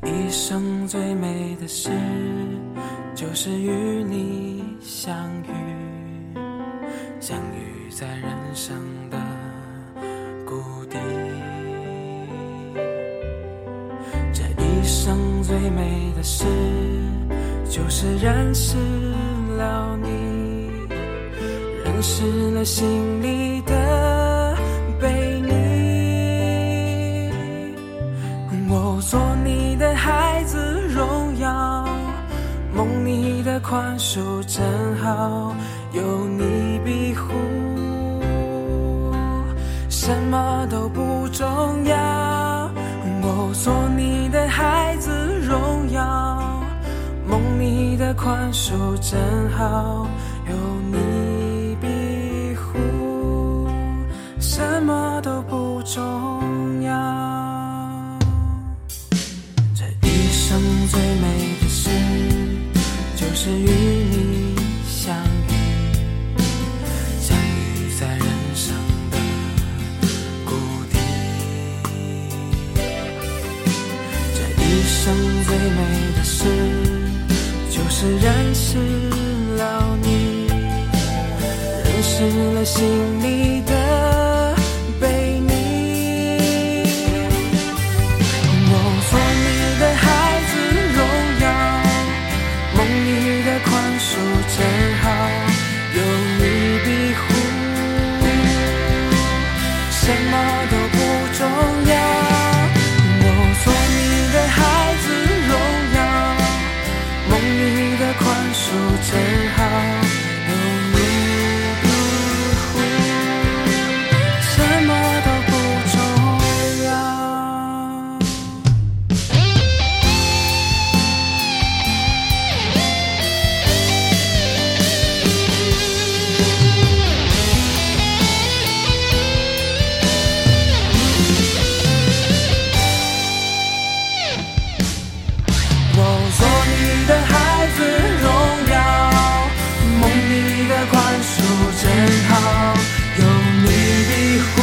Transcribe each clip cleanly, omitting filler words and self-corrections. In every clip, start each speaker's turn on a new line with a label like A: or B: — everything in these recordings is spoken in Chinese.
A: 一生最美的事，就是与你相遇，相遇在人生的谷底。这一生最美的事，就是认识了你，认识了心里的被你。我做你的孩子荣耀，梦你的宽恕真好，有你庇护，什么都不重要。我做你的孩子荣耀，梦你的宽恕真好，有你庇护，什么都不重要。这一生最美的事，就是与你相遇，相遇在人生的谷底。这一生最美的事，就是认识了你，认识了心里的被你。我做你的孩子荣耀，梦你的宽恕真好，有你庇护，什么都不重要。我做你的孩子荣耀，梦你的宽恕真好，有你庇护，什么都不重要。我做你的孩子荣耀，梦你的宽恕真好，有你庇护，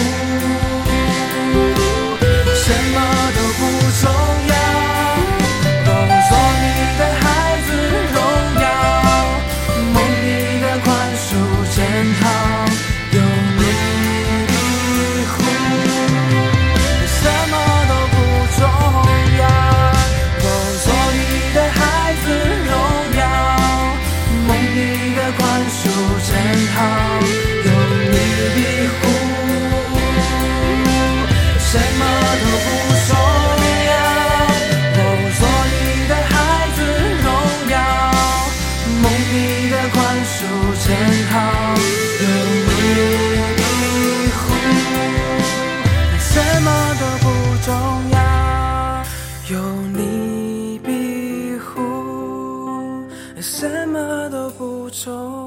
A: 什么都不重要。我做你的孩子荣耀，梦你的宽恕真好，有你庇护，什么都不重要。我做你的孩子荣耀，梦你的宽恕真好，有你庇护，什么都不重要。我做你的孩子荣耀，梦你的宽恕真好，有你庇护，什么都不重要，有你庇护，什么都不重要。